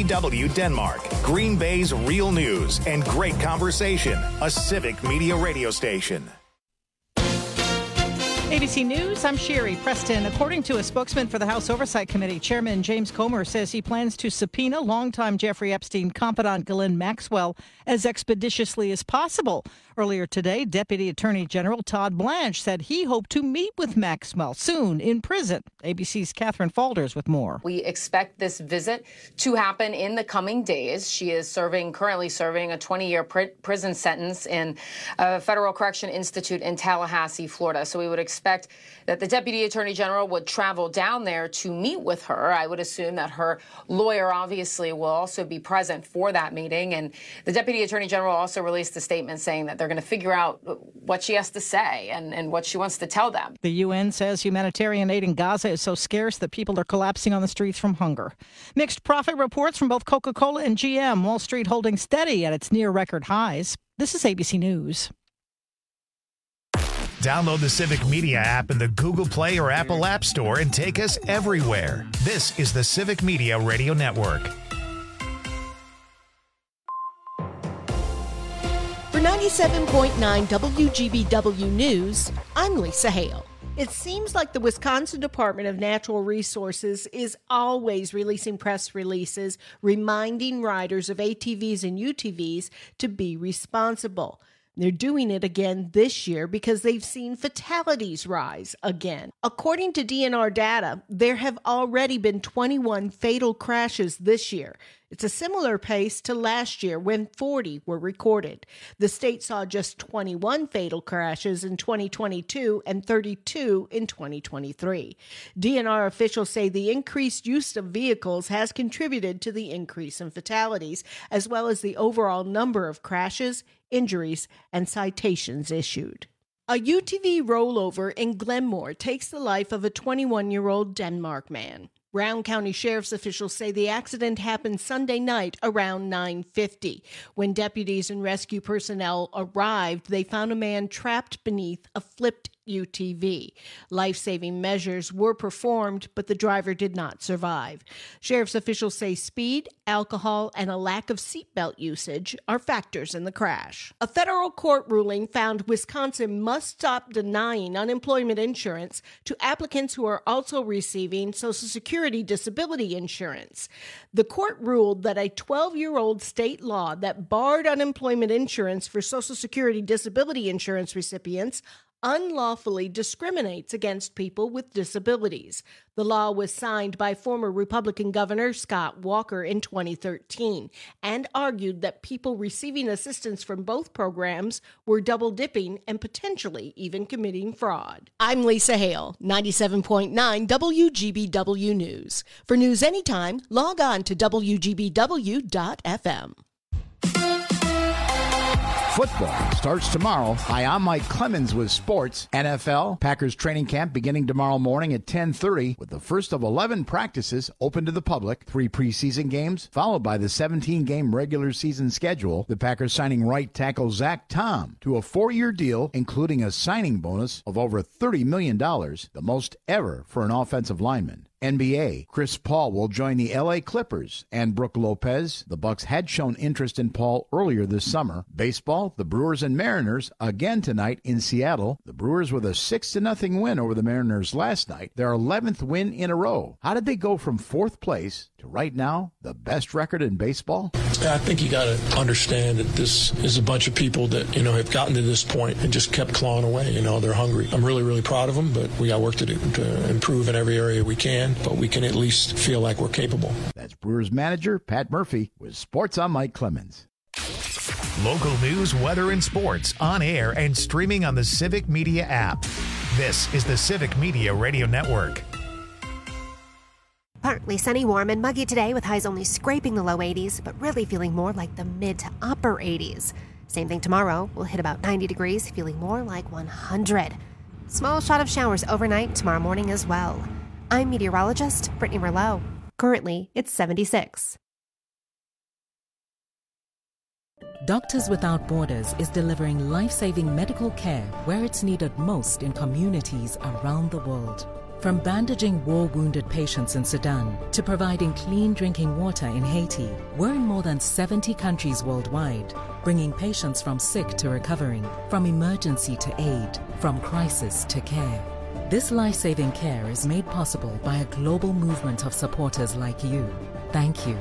WGBW Denmark, Green Bay's real news and great conversation. A Civic Media radio station. ABC News, I'm Sherry Preston. According to a spokesman for the House Oversight Committee, Chairman James Comer says he plans to subpoena longtime Jeffrey Epstein confidant Ghislaine Maxwell as expeditiously as possible. Earlier today, Deputy Attorney General Todd Blanche said he hoped to meet with Maxwell soon in prison. ABC's Catherine Falders with more. We expect this visit to happen in the coming days. She is currently serving a 20-year prison sentence in a Federal Correction Institute in Tallahassee, Florida. So we would expect that the Deputy Attorney General would travel down there to meet with her. I would assume that her lawyer obviously will also be present for that meeting. And the Deputy Attorney General also released a statement saying that they're going to figure out what she has to say and what she wants to tell them. The UN says humanitarian aid in Gaza is so scarce that people are collapsing on the streets from hunger. Mixed profit reports from both Coca-Cola and GM. Wall Street holding steady at its near record highs. This is ABC News. Download the Civic Media app in the Google Play or Apple App Store and take us everywhere. This is the Civic Media Radio Network. For 97.9 WGBW News, I'm Lisa Hale. It seems like the Wisconsin Department of Natural Resources is always releasing press releases reminding riders of ATVs and UTVs to be responsible. They're doing it again this year because they've seen fatalities rise again. According to DNR data, there have already been 21 fatal crashes this year. It's a similar pace to last year when 40 were recorded. The state saw just 21 fatal crashes in 2022 and 32 in 2023. DNR officials say the increased use of vehicles has contributed to the increase in fatalities, as well as the overall number of crashes, injuries, and citations issued. A UTV rollover in Glenmore takes the life of a 21-year-old Denmark man. Brown County Sheriff's officials say the accident happened Sunday night around 9:50. When deputies and rescue personnel arrived, they found a man trapped beneath a flipped UTV. Life-saving measures were performed, but the driver did not survive. Sheriff's officials say speed, alcohol, and a lack of seatbelt usage are factors in the crash. A federal court ruling found Wisconsin must stop denying unemployment insurance to applicants who are also receiving Social Security disability insurance. The court ruled that a 12-year-old state law that barred unemployment insurance for Social Security disability insurance recipients unlawfully discriminates against people with disabilities. The law was signed by former Republican Governor Scott Walker in 2013 and argued that people receiving assistance from both programs were double-dipping and potentially even committing fraud. I'm Lisa Hale, 97.9 WGBW News. For news anytime, log on to WGBW.FM. Football starts tomorrow. Hi, I'm Mike Clemens with sports. NFL, Packers training camp beginning tomorrow morning at 10:30 with the first of 11 practices open to the public. 3 preseason games, followed by the 17-game regular season schedule. The Packers signing right tackle Zach Tom to a 4-year deal, including a signing bonus of over $30 million, the most ever for an offensive lineman. NBA, Chris Paul will join the LA Clippers and Brook Lopez. The Bucks had shown interest in Paul earlier this summer. Baseball, the Brewers and Mariners again tonight in Seattle. The Brewers with a 6-0 win over the Mariners last night, their 11th win in a row. How did they go from 4th place to right now the best record in baseball? I think you got to understand that this is a bunch of people that, have gotten to this point and just kept clawing away. They're hungry. I'm really, really proud of them, but we got work to do to improve in every area we can, but we can at least feel like we're capable. That's Brewers manager Pat Murphy with Sports on Mike Clemens. Local news, weather, and sports on air and streaming on the Civic Media app. This is the Civic Media Radio Network. Partly sunny, warm, and muggy today with highs only scraping the low 80s, but really feeling more like the mid to upper 80s. Same thing tomorrow. We'll hit about 90 degrees, feeling more like 100. Small shot of showers overnight tomorrow morning as well. I'm meteorologist Brittany Merlot. Currently, it's 76. Doctors Without Borders is delivering life-saving medical care where it's needed most in communities around the world. From bandaging war-wounded patients in Sudan to providing clean drinking water in Haiti, we're in more than 70 countries worldwide, bringing patients from sick to recovering, from emergency to aid, from crisis to care. This life-saving care is made possible by a global movement of supporters like you. Thank you.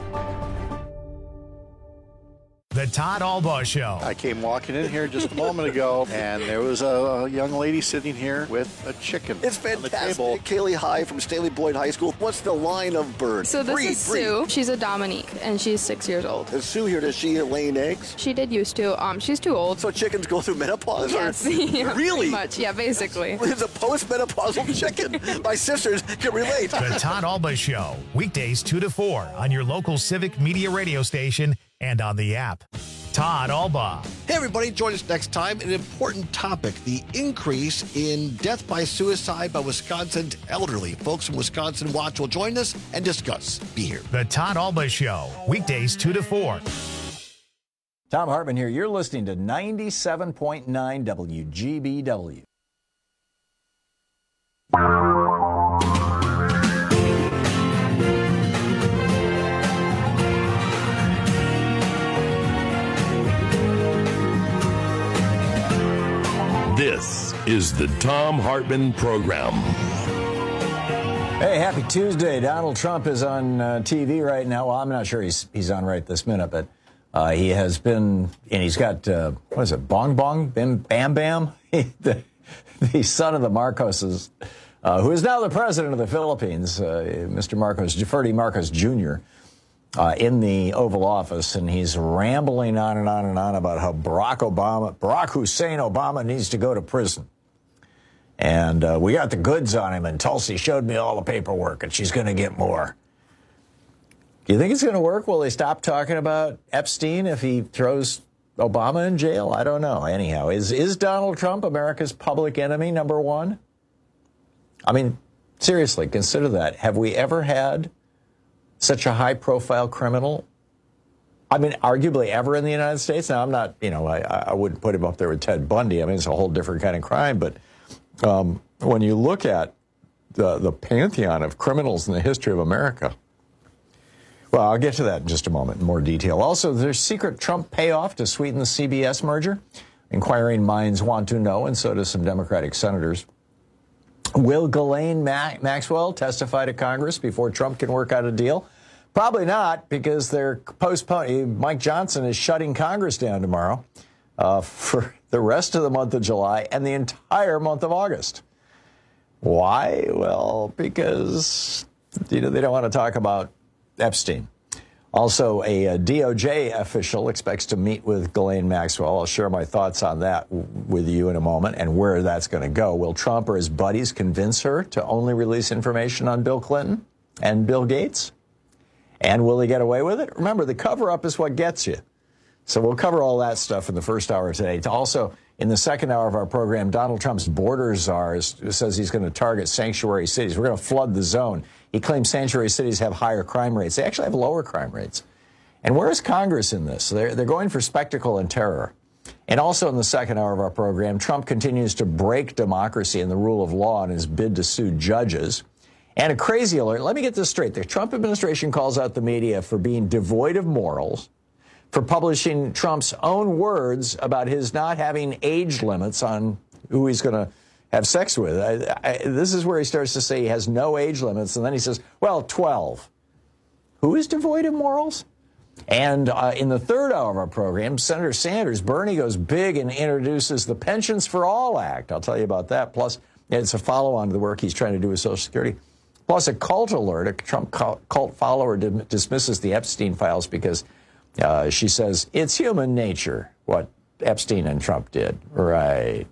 The Todd Albaugh Show. I came walking in here just a moment ago, and there was a young lady sitting here with a chicken. It's fantastic. Kaylee High from Stanley Boyd High School. What's the line of birds? So this is Sue. She's a Dominique, and she's 6 years old. Is Sue here? Does she lay eggs? She did used to. She's too old. So chickens go through menopause? Yes. Yeah, really? Pretty much. Yeah, basically. It's a post-menopausal chicken. My sisters can relate. The Todd Albaugh Show. Weekdays 2 to 4 on your local Civic Media radio station and on the app. Todd Albaugh. Hey, everybody. Join us next time. An important topic, the increase in death by suicide by Wisconsin elderly. Folks from Wisconsin Watch will join us and discuss. Be here. The Todd Albaugh Show. Weekdays 2 to 4. Tom Hartman here. You're listening to 97.9 WGBW. This is the Tom Hartman Program. Hey, happy Tuesday. Donald Trump is on TV right now. Well, I'm not sure he's on right this minute, but he has been, and he's got, what is it, Bong Bong, Bam Bam? the son of the Marcoses, who is now the president of the Philippines, Mr. Ferdy Marcos Jr., in the Oval Office, and he's rambling on and on and on about how Barack Hussein Obama needs to go to prison. And we got the goods on him, and Tulsi showed me all the paperwork, and she's going to get more. Do you think it's going to work? Will they stop talking about Epstein if he throws Obama in jail? I don't know. Anyhow, is Donald Trump America's public enemy number one? I mean, seriously, consider that. Have we ever had such a high-profile criminal? I mean, arguably ever in the United States? Now, I'm not, I wouldn't put him up there with Ted Bundy. I mean, it's a whole different kind of crime. But when you look at the pantheon of criminals in the history of America, well, I'll get to that in just a moment in more detail. Also, there's secret Trump payoff to sweeten the CBS merger. Inquiring minds want to know, and so do some Democratic senators. Will Ghislaine Maxwell testify to Congress before Trump can work out a deal? Probably not, because they're postponing. Mike Johnson is shutting Congress down tomorrow for the rest of the month of July and the entire month of August. Why? Well, because they don't want to talk about Epstein. Also, a DOJ official expects to meet with Ghislaine Maxwell. I'll share my thoughts on that with you in a moment and where that's going to go. Will Trump or his buddies convince her to only release information on Bill Clinton and Bill Gates? And will he get away with it? Remember, the cover-up is what gets you. So we'll cover all that stuff in the first hour today. Also, in the second hour of our program, Donald Trump's border czar says he's going to target sanctuary cities. We're going to flood the zone. He claims sanctuary cities have higher crime rates. They actually have lower crime rates. And where is Congress in this? They're going for spectacle and terror. And also in the second hour of our program, Trump continues to break democracy and the rule of law in his bid to sue judges. And a crazy alert. Let me get this straight. The Trump administration calls out the media for being devoid of morals, for publishing Trump's own words about his not having age limits on who he's going to have sex with. This is where he starts to say he has no age limits, and then he says, well, 12. Who is devoid of morals? And in the third hour of our program, Senator Sanders, Bernie goes big and introduces the Pensions for All Act. I'll tell you about that. Plus, it's a follow-on to the work he's trying to do with Social Security. Plus, a cult alert. A Trump cult follower dismisses the Epstein files because she says it's human nature what Epstein and Trump did. Right.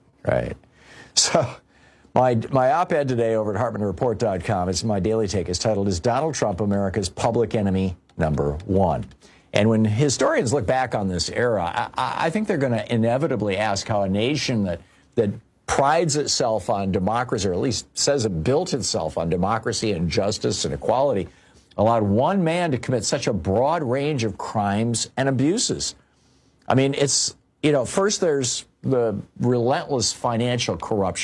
So my op-ed today over at HartmanReport.com, it's my daily take, is titled, Is Donald Trump America's Public Enemy Number One? And when historians look back on this era, I think they're going to inevitably ask how a nation that prides itself on democracy, or at least says it built itself on democracy and justice and equality, allowed one man to commit such a broad range of crimes and abuses. I mean, it's, first there's the relentless financial corruption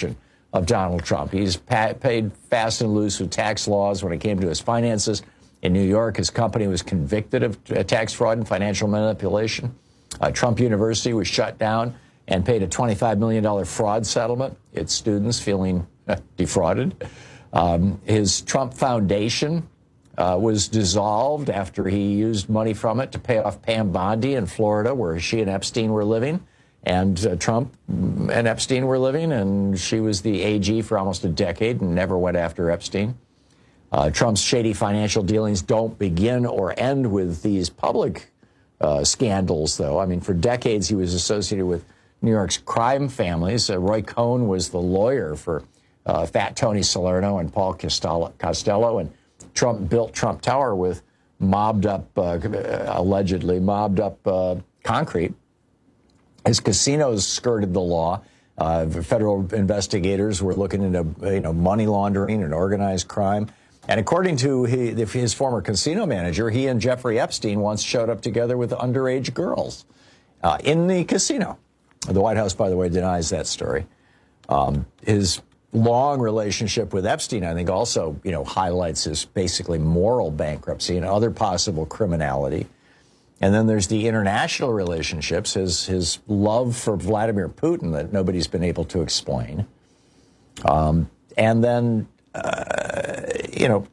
of Donald Trump. He's paid fast and loose with tax laws when it came to his finances. In New York, his company was convicted of tax fraud and financial manipulation. Trump University was shut down and paid a $25 million fraud settlement. Its students feeling defrauded. His Trump Foundation was dissolved after he used money from it to pay off Pam Bondi in Florida, where she and Epstein were living. And Trump and Epstein were living, and she was the AG for almost a decade and never went after Epstein. Trump's shady financial dealings don't begin or end with these public scandals, though. I mean, for decades he was associated with New York's crime families. Roy Cohn was the lawyer for Fat Tony Salerno and Paul Costello, and Trump built Trump Tower with allegedly mobbed up concrete. His casinos skirted the law. Federal investigators were looking into money laundering and organized crime. And according to his former casino manager, he and Jeffrey Epstein once showed up together with underage girls in the casino. The White House, by the way, denies that story. His long relationship with Epstein, I think, also highlights his basically moral bankruptcy and other possible criminality. And then there's the international relationships, his love for Vladimir Putin that nobody's been able to explain. And then, Paul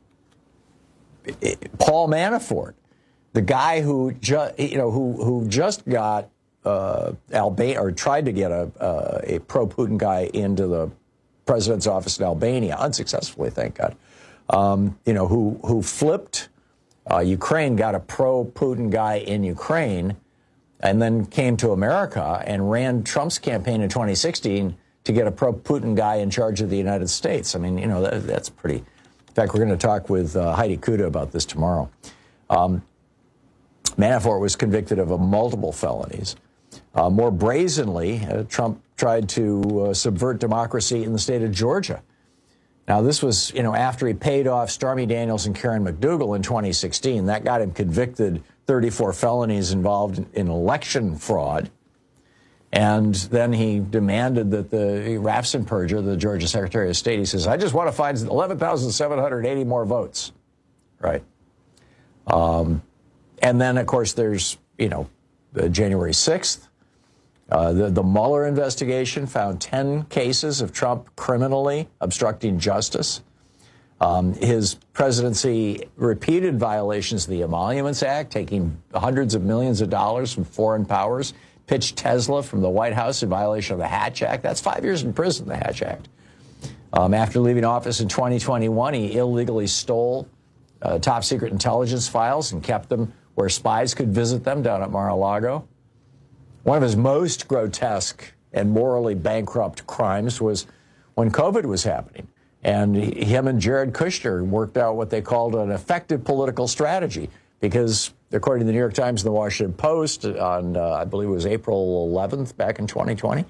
Manafort, the guy who just got Albania, or tried to get a pro-Putin guy into the president's office in Albania, unsuccessfully, thank God, who flipped Ukraine, got a pro-Putin guy in Ukraine, and then came to America and ran Trump's campaign in 2016 to get a pro-Putin guy in charge of the United States. I mean, that's pretty. In fact, we're going to talk with Heidi Kuda about this tomorrow. Manafort was convicted of multiple felonies. More brazenly, Trump tried to subvert democracy in the state of Georgia. Now, this was, after he paid off Stormy Daniels and Karen McDougal in 2016. That got him convicted, 34 felonies involved in election fraud. And then he demanded that the Raffensperger, the Georgia Secretary of State, he says, I just want to find 11,780 more votes. Right. And then, of course, there's, January 6th. The Mueller investigation found 10 cases of Trump criminally obstructing justice. His presidency repeated violations of the Emoluments Act, taking hundreds of millions of dollars from foreign powers, pitched Tesla from the White House in violation of the Hatch Act. That's 5 years in prison, the Hatch Act. After leaving office in 2021, he illegally stole top secret intelligence files and kept them where spies could visit them down at Mar-a-Lago. One of his most grotesque and morally bankrupt crimes was when COVID was happening. And him and Jared Kushner worked out what they called an effective political strategy because, according to the New York Times and the Washington Post, on, I believe it was April 11th back in 2020,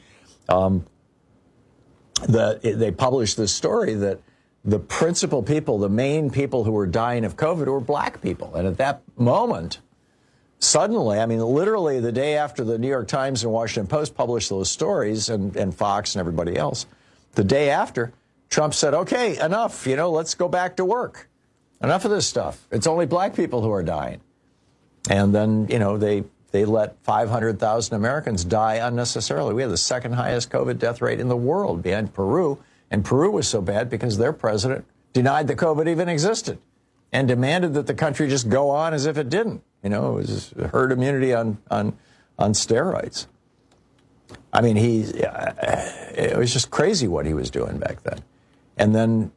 they published this story that the principal people, the main people who were dying of COVID were black people. And at that moment, suddenly, I mean, literally the day after the New York Times and Washington Post published those stories, and Fox and everybody else, the day after, Trump said, okay, enough, let's go back to work. Enough of this stuff. It's only black people who are dying. And then, they let 500,000 Americans die unnecessarily. We have the second highest COVID death rate in the world behind Peru. And Peru was so bad because their president denied that COVID even existed and demanded that the country just go on as if it didn't. It was herd immunity on steroids. I mean, it was just crazy what he was doing back then. And then,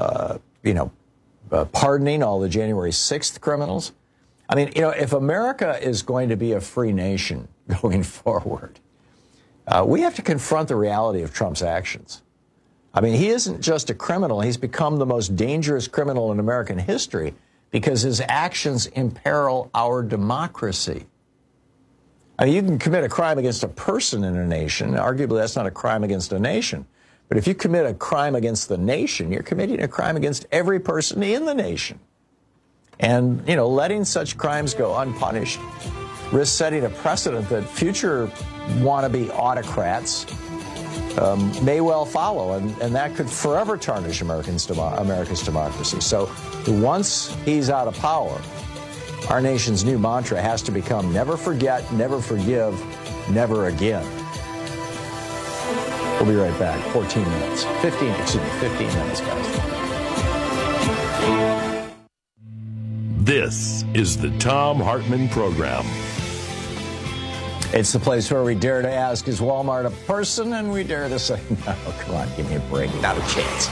pardoning all the January 6th criminals. I mean, if America is going to be a free nation going forward, we have to confront the reality of Trump's actions. I mean, he isn't just a criminal. He's become the most dangerous criminal in American history because his actions imperil our democracy. I mean, you can commit a crime against a person in a nation. Arguably, that's not a crime against a nation. But if you commit a crime against the nation, you're committing a crime against every person in the nation. And, letting such crimes go unpunished risks setting a precedent that future wannabe autocrats may well follow, and that could forever tarnish America's democracy. So once he's out of power, our nation's new mantra has to become never forget, never forgive, never again. We'll be right back. 15 minutes, guys. This is the Thom Hartmann Program. It's the place where we dare to ask, is Walmart a person? And we dare to say, no, come on, give me a break. Not a chance.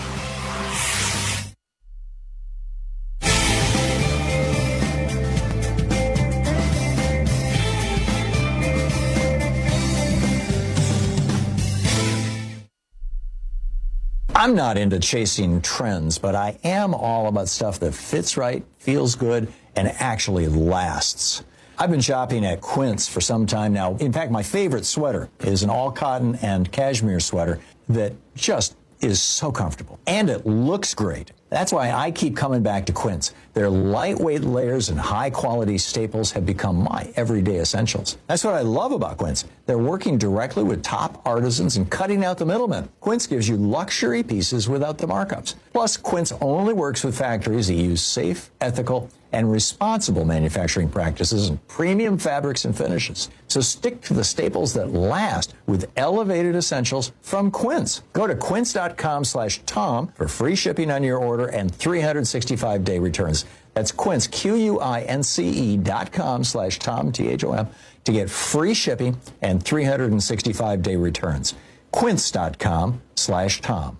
I'm not into chasing trends, but I am all about stuff that fits right, feels good, and actually lasts. I've been shopping at Quince for some time now. In fact, my favorite sweater is an all-cotton and cashmere sweater that just is so comfortable. And it looks great. That's why I keep coming back to Quince. Their lightweight layers and high-quality staples have become my everyday essentials. That's what I love about Quince. They're working directly with top artisans and cutting out the middlemen. Quince gives you luxury pieces without the markups. Plus, Quince only works with factories that use safe, ethical, and responsible manufacturing practices and premium fabrics and finishes. So stick to the staples that last with elevated essentials from Quince. Go to quince.com/Tom for free shipping on your order and 365-day returns. That's Quince, QUINCE.com/Tom, THOM, to get free shipping and 365-day returns. Quince.com/Tom.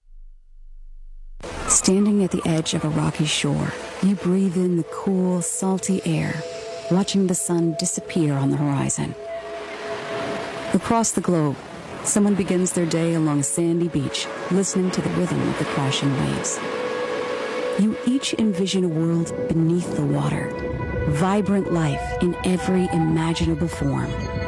Standing at the edge of a rocky shore, you breathe in the cool, salty air, watching the sun disappear on the horizon. Across the globe, someone begins their day along a sandy beach, listening to the rhythm of the crashing waves. You each envision a world beneath the water, vibrant life in every imaginable form.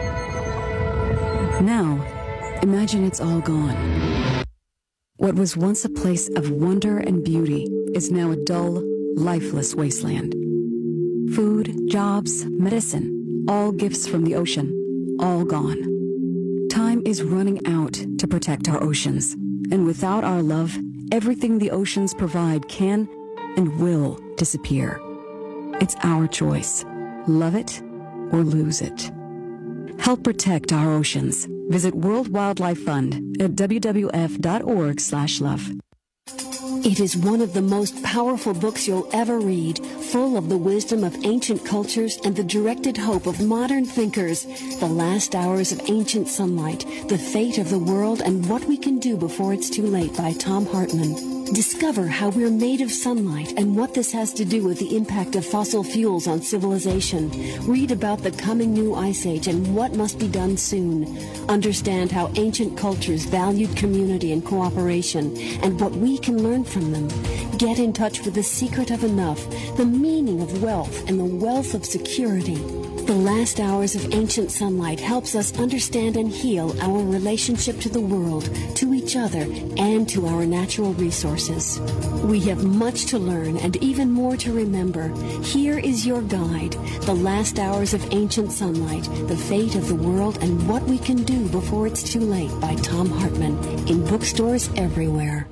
Now, imagine it's all gone. What was once a place of wonder and beauty is now a dull, lifeless wasteland. Food, jobs, medicine, all gifts from the ocean, all gone. Time is running out to protect our oceans, and without our love, everything the oceans provide can and will disappear. It's our choice. Love it or lose it. Help protect our oceans. Visit World Wildlife Fund at WWF.org/love. It is one of the most powerful books you'll ever read, full of the wisdom of ancient cultures and the directed hope of modern thinkers. The Last Hours of Ancient Sunlight, The Fate of the World and What We Can Do Before It's Too Late by Thom Hartmann. Discover how we're made of sunlight and what this has to do with the impact of fossil fuels on civilization. Read about the coming new ice age and what must be done soon. Understand how ancient cultures valued community and cooperation and what we can learn from them. Get in touch with the secret of enough, the meaning of wealth, and the wealth of security. The Last Hours of Ancient Sunlight helps us understand and heal our relationship to the world, to each other, and to our natural resources. We have much to learn and even more to remember. Here is your guide, The Last Hours of Ancient Sunlight, The Fate of the World and What We Can Do Before It's Too Late by Thom Hartmann, in bookstores everywhere.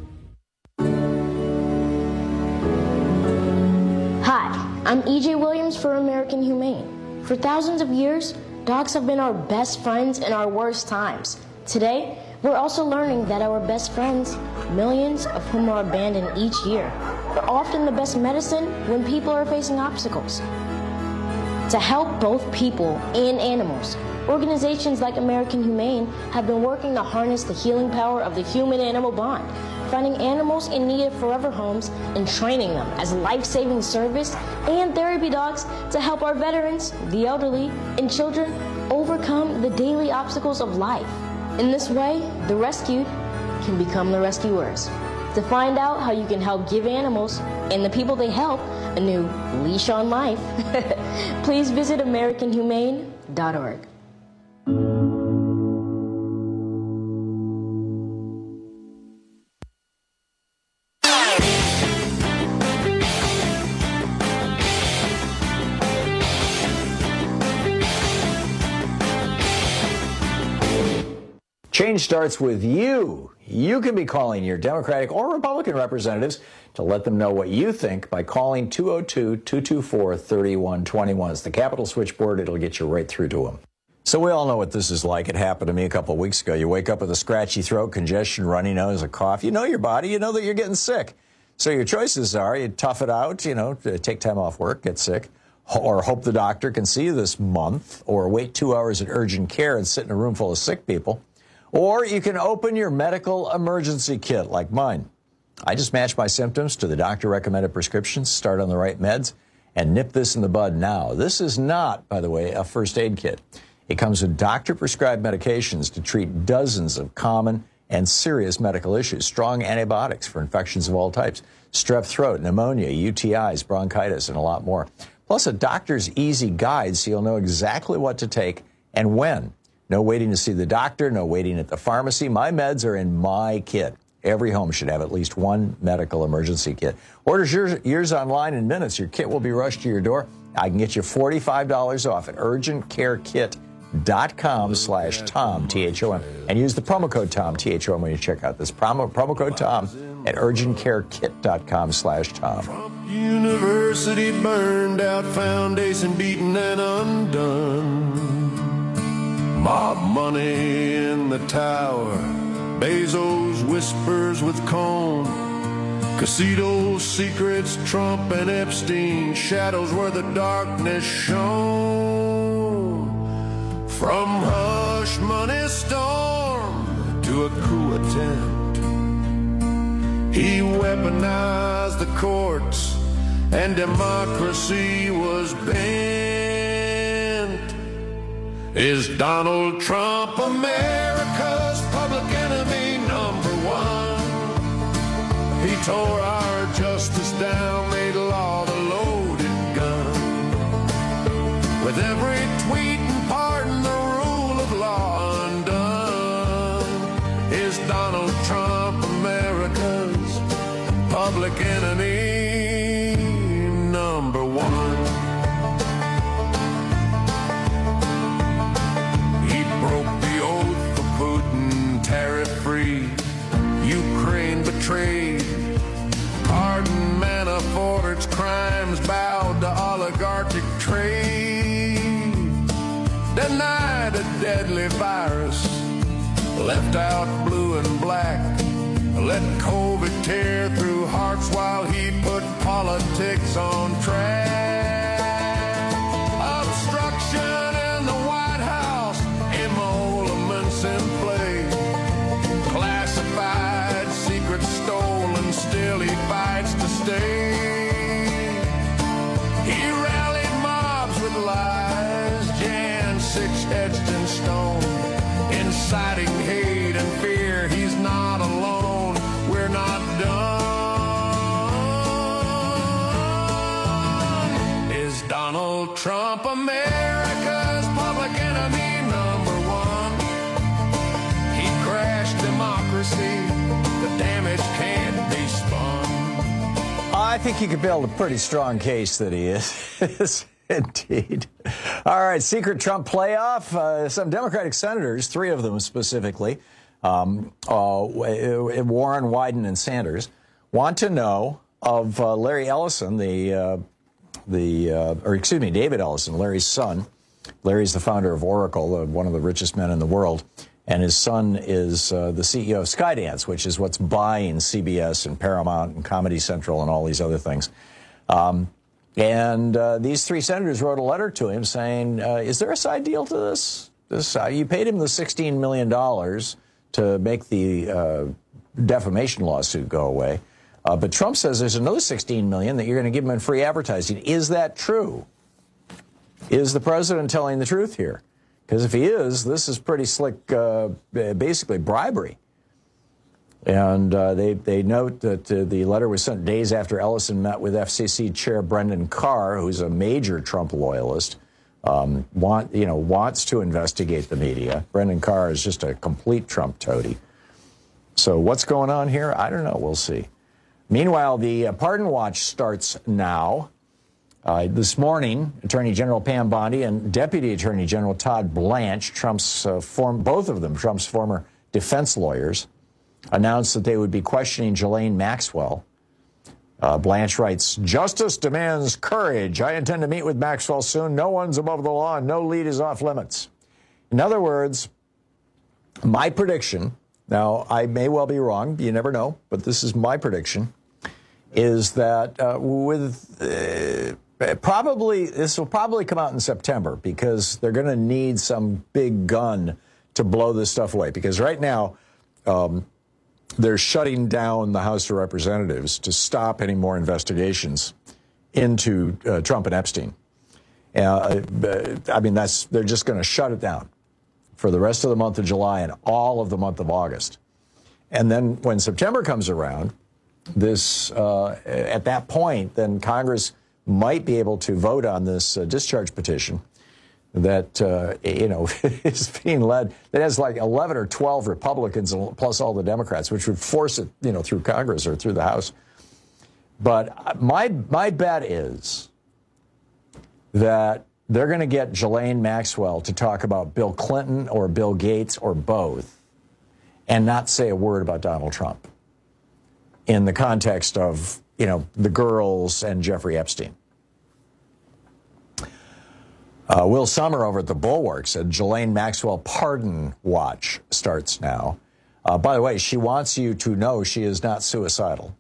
Hi, I'm E.J. Williams for American Humane. For thousands of years, dogs have been our best friends in our worst times. Today, we're also learning that our best friends, millions of whom are abandoned each year, are often the best medicine when people are facing obstacles. To help both people and animals, organizations like American Humane have been working to harness the healing power of the human-animal bond, finding animals in need of forever homes and training them as life-saving service and therapy dogs to help our veterans, the elderly, and children overcome the daily obstacles of life. In this way, the rescued can become the rescuers. To find out how you can help give animals and the people they help a new leash on life, please visit AmericanHumane.org. Change starts with you. You can be calling your Democratic or Republican representatives to let them know what you think by calling 202-224-3121. It's the Capitol switchboard. It'll get you right through to them. So we all know what this is like. It happened to me a couple of weeks ago. You wake up with a scratchy throat, congestion, runny nose, a cough. You know your body. You know that you're getting sick. So your choices are you tough it out, take time off work, get sick, or hope the doctor can see you this month, or wait 2 hours at urgent care and sit in a room full of sick people. Or you can open your medical emergency kit like mine. I just match my symptoms to the doctor-recommended prescriptions, start on the right meds, and nip this in the bud now. This is not, by the way, a first aid kit. It comes with doctor-prescribed medications to treat dozens of common and serious medical issues, strong antibiotics for infections of all types, strep throat, pneumonia, UTIs, bronchitis, and a lot more. Plus a doctor's easy guide so you'll know exactly what to take and when. No waiting to see the doctor, no waiting at the pharmacy. My meds are in my kit. Every home should have at least one medical emergency kit. Order yours online in minutes. Your kit will be rushed to your door. I can get you $45 off at urgentcarekit.com/Tom, T-H-O-M, and use the promo code Tom, T-H-O-M, when you check out this promo code Tom at urgentcarekit.com/Tom. Trump University burned out, foundation beaten and undone. Mob money in the tower, Bezos whispers with Cohn, Casito's secrets, Trump and Epstein, shadows where the darkness shone. From hush money storm to a coup attempt, he weaponized the courts and democracy was bent. Is Donald Trump America's public enemy #1? He tore our justice down, made law the loaded gun. With every tweet and pardon, the rule of law undone. Is Donald Trump America's public enemy #1? Tariff-free, Ukraine betrayed, pardon Manafort's crimes, bowed to oligarchic trade, denied a deadly virus, left out blue and black, let COVID tear through hearts while he put politics on track. Obstruction in the White House, emoluments in play, classified, secrets stolen, still he fights to stay. He rallied mobs with lies, Jan 6 etched in stone, inciting hate and fear. He's not alone, we're not done. Is Donald Trump America's public enemy #1? He crashed democracy, the damage can't be spun. I think you could build a pretty strong case that he is. Indeed. All right, secret Trump playoff. Some Democratic senators, 3 of them specifically, Warren, Wyden, and Sanders, want to know of Larry Ellison, David Ellison, Larry's son. Larry's the founder of Oracle, one of the richest men in the world. And his son is the CEO of Skydance, which is what's buying CBS and Paramount and Comedy Central and all these other things. And these 3 senators wrote a letter to him saying, is there a side deal to this? You paid him the $16 million to make the defamation lawsuit go away. But Trump says there's another $16 million that you're going to give him in free advertising. Is that true? Is the president telling the truth here? Because if he is, this is pretty slick, basically bribery. And they note that the letter was sent days after Ellison met with FCC Chair Brendan Carr, who's a major Trump loyalist, wants to investigate the media. Brendan Carr is just a complete Trump toady. So what's going on here? I don't know. We'll see. Meanwhile, the Pardon Watch starts now. This morning, Attorney General Pam Bondi and Deputy Attorney General Todd Blanche, both of them, Trump's former defense lawyers announced that they would be questioning Ghislaine Maxwell. Blanche writes, "Justice demands courage. I intend to meet with Maxwell soon. No one's above the law and no lead is off limits." In other words, my prediction, now I may well be wrong, you never know, but this is my prediction, is that this will probably come out in September because they're going to need some big gun to blow this stuff away. Because right now, they're shutting down the House of Representatives to stop any more investigations into Trump and Epstein. I mean, they're just going to shut it down for the rest of the month of July and all of the month of August. And then when September comes around, at that point, then Congress might be able to vote on this discharge petition that, is being led, that has like 11 or 12 Republicans plus all the Democrats, which would force it, through Congress or through the House. But my bet is that they're going to get Ghislaine Maxwell to talk about Bill Clinton or Bill Gates or both and not say a word about Donald Trump in the context of, the girls and Jeffrey Epstein. Will Sommer over at the Bulwark said Ghislaine Maxwell pardon watch starts now. By the way, she wants you to know she is not suicidal.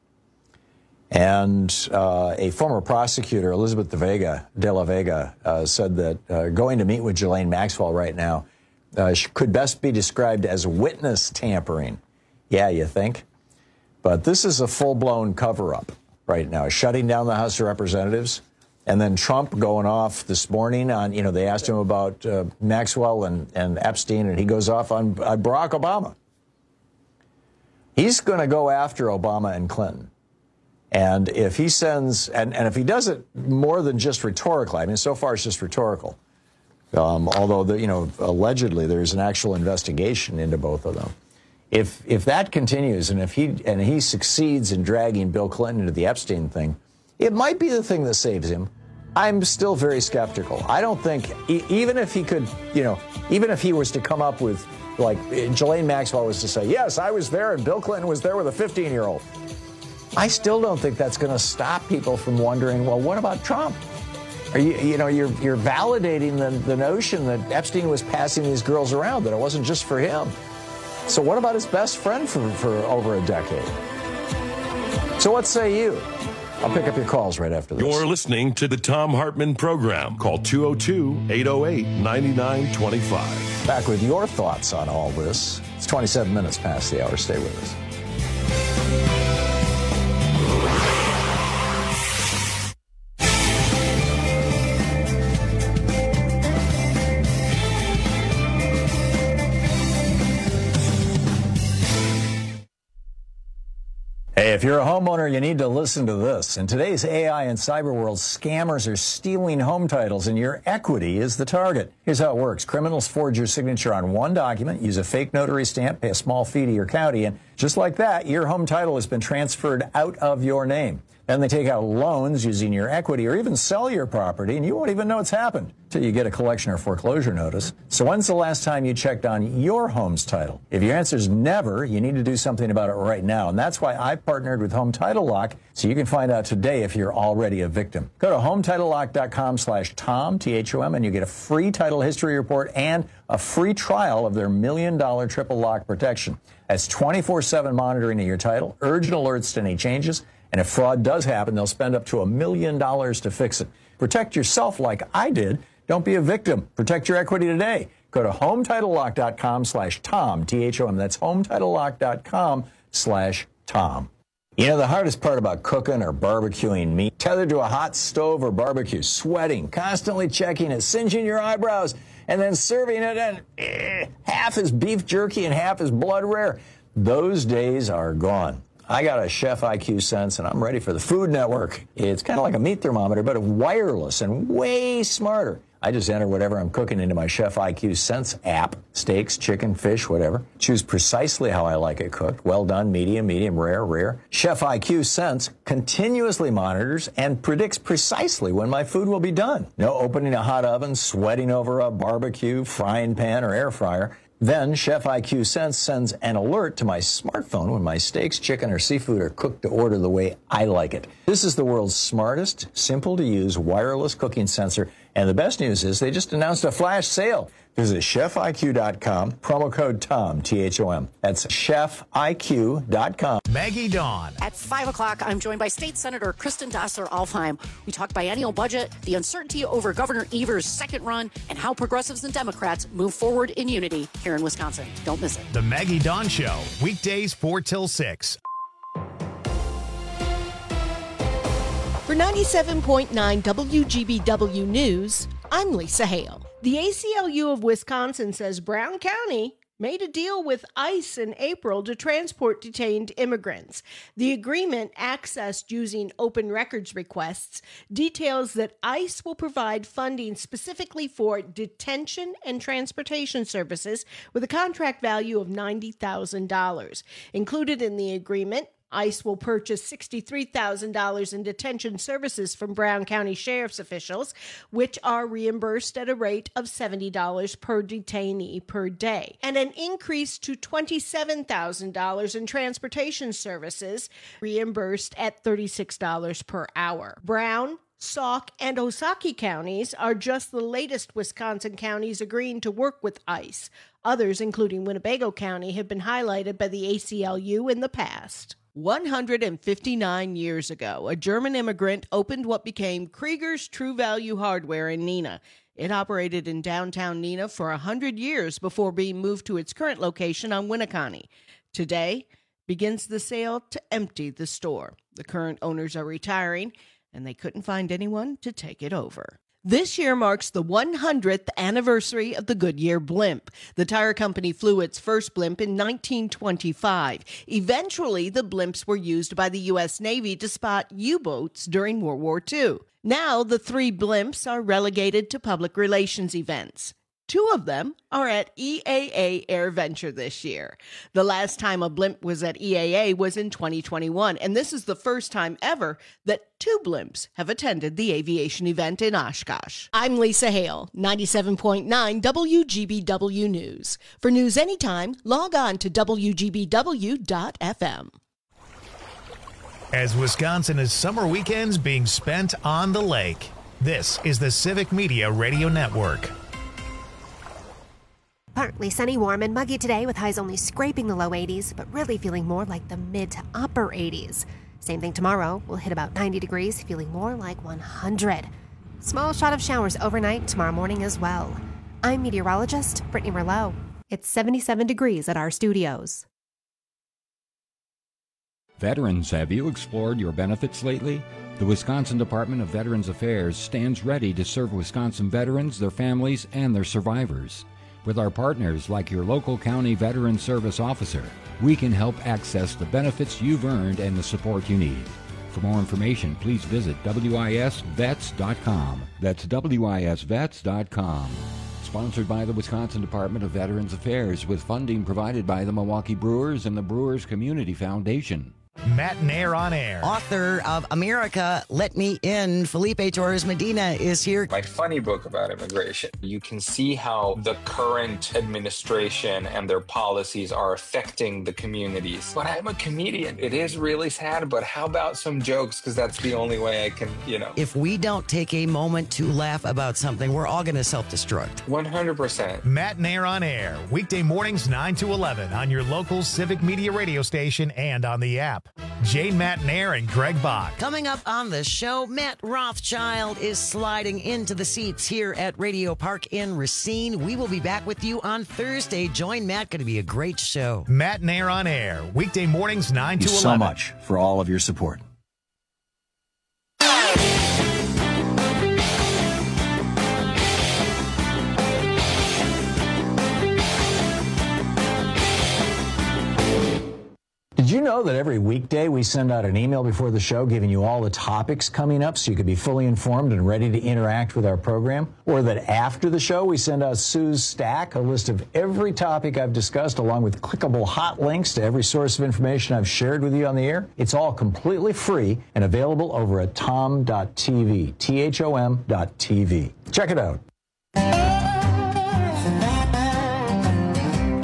And a former prosecutor, Elizabeth de la Vega, said that going to meet with Ghislaine Maxwell right now could best be described as witness tampering. Yeah, you think? But this is a full-blown cover-up right now, shutting down the House of Representatives. And then Trump going off this morning on, they asked him about Maxwell and Epstein, and he goes off on Barack Obama. He's going to go after Obama and Clinton. And if he sends, and if he does it more than just rhetorically, I mean, so far it's just rhetorical, although, allegedly there's an actual investigation into both of them. If that continues, and if he succeeds in dragging Bill Clinton into the Epstein thing, it might be the thing that saves him. I'm still very skeptical. I don't think, even if he could, even if he was to come up with, like, Ghislaine Maxwell was to say, yes, I was there and Bill Clinton was there with a 15-year-old. I still don't think that's going to stop people from wondering, well, what about Trump? Are you're validating the notion that Epstein was passing these girls around, that it wasn't just for him. So what about his best friend for over a decade? So what say you? I'll pick up your calls right after this. You're listening to the Thom Hartmann Program. Call 202-808-9925. Back with your thoughts on all this. It's 27 minutes past the hour. Stay with us. Hey, if you're a homeowner, you need to listen to this. In today's AI and cyber world, scammers are stealing home titles, and your equity is the target. Here's how it works. Criminals forge your signature on one document, use a fake notary stamp, pay a small fee to your county, and just like that, your home title has been transferred out of your name. Then they take out loans using your equity or even sell your property, and you won't even know it's happened until you get a collection or foreclosure notice. So when's the last time you checked on your home's title? If your answer is never, you need to do something about it right now. And that's why I partnered with Home Title Lock, so you can find out today if you're already a victim. Go to HometitleLock.com/Tom, T-H-O-M, and you get a free title history report and a free trial of their $1 million triple lock protection. That's 24/7 monitoring of your title, urgent alerts to any changes, and if fraud does happen, they'll spend up to $1 million to fix it. Protect yourself like I did. Don't be a victim. Protect your equity today. Go to HometitleLock.com/Tom, T-H-O-M. That's HometitleLock.com/Tom. The hardest part about cooking or barbecuing meat, tethered to a hot stove or barbecue, sweating, constantly checking it, singeing your eyebrows, and then serving it, and half is beef jerky and half is blood rare. Those days are gone. I got a Chef IQ Sense, and I'm ready for the Food Network. It's kind of like a meat thermometer, but wireless and way smarter. I just enter whatever I'm cooking into my Chef IQ Sense app. Steaks, chicken, fish, whatever. Choose precisely how I like it cooked. Well done, medium, medium, rare, rare. Chef IQ Sense continuously monitors and predicts precisely when my food will be done. No opening a hot oven, sweating over a barbecue, frying pan, or air fryer. Then Chef IQ Sense sends an alert to my smartphone when my steaks, chicken, or seafood are cooked to order the way I like it. This is the world's smartest, simple-to-use wireless cooking sensor. And the best news is they just announced a flash sale. Visit chefiq.com, promo code TOM, T-H-O-M. That's chefiq.com. Maggie Dawn. At 5 o'clock, I'm joined by State Senator Kristen Dassler-Alfheim. We talk biennial budget, the uncertainty over Governor Evers' second run, and how progressives and Democrats move forward in unity here in Wisconsin. Don't miss it. The Maggie Dawn Show, weekdays 4 till 6. For 97.9 WGBW News, I'm Lisa Hale. The ACLU of Wisconsin says Brown County made a deal with ICE in April to transport detained immigrants. The agreement, accessed using open records requests, details that ICE will provide funding specifically for detention and transportation services with a contract value of $90,000. Included in the agreement, ICE will purchase $63,000 in detention services from Brown County Sheriff's officials, which are reimbursed at a rate of $70 per detainee per day, and an increase to $27,000 in transportation services, reimbursed at $36 per hour. Brown, Sauk, and Osakie counties are just the latest Wisconsin counties agreeing to work with ICE. Others, including Winnebago County, have been highlighted by the ACLU in the past. 159 years ago, a German immigrant opened what became Krieger's True Value Hardware in Neenah. It operated in downtown Neenah for 100 years before being moved to its current location on Winneconne. Today begins the sale to empty the store. The current owners are retiring, and they couldn't find anyone to take it over. This year marks the 100th anniversary of the Goodyear blimp. The tire company flew its first blimp in 1925. Eventually, the blimps were used by the U.S. Navy to spot U-boats during World War II. Now, the 3 blimps are relegated to public relations events. 2 of them are at EAA AirVenture this year. The last time a blimp was at EAA was in 2021, and this is the first time ever that 2 blimps have attended the aviation event in Oshkosh. I'm Lisa Hale, 97.9 WGBW News. For news anytime, log on to WGBW.FM. As Wisconsin's summer weekends being spent on the lake, this is the Civic Media Radio Network. Partly sunny, warm, and muggy today with highs only scraping the low 80s, but really feeling more like the mid to upper 80s. Same thing tomorrow. We'll hit about 90 degrees, feeling more like 100. Small shot of showers overnight tomorrow morning as well. I'm meteorologist Brittany Merlot. It's 77 degrees at our studios. Veterans, have you explored your benefits lately? The Wisconsin Department of Veterans Affairs stands ready to serve Wisconsin veterans, their families, and their survivors. With our partners like your local county veteran service officer, we can help access the benefits you've earned and the support you need. For more information, please visit wisvets.com. That's wisvets.com. Sponsored by the Wisconsin Department of Veterans Affairs with funding provided by the Milwaukee Brewers and the Brewers Community Foundation. Matt Nair on air. Author of America, Let Me In, Felipe Torres Medina is here. My funny book about immigration. You can see how the current administration and their policies are affecting the communities. But I'm a comedian. It is really sad, but how about some jokes? Because that's the only way I can, If we don't take a moment to laugh about something, we're all going to self-destruct. 100%. Matt Nair on air, weekday mornings 9 to 11 on your local Civic Media radio station and on the app. Jane Matt Nair and Greg Bach. Coming up on the show, Matt Rothschild is sliding into the seats here at Radio Park in Racine. We will be back with you on Thursday. Join Matt. Going to be a great show. Matt Nair on air, weekday mornings 9 to 11. Thank you so much for all of your support. Did you know that every weekday we send out an email before the show giving you all the topics coming up so you can be fully informed and ready to interact with our program? Or that after the show we send out Sue's Stack, a list of every topic I've discussed along with clickable hot links to every source of information I've shared with you on the air? It's all completely free and available over at tom.tv, THOM.tv. Check it out.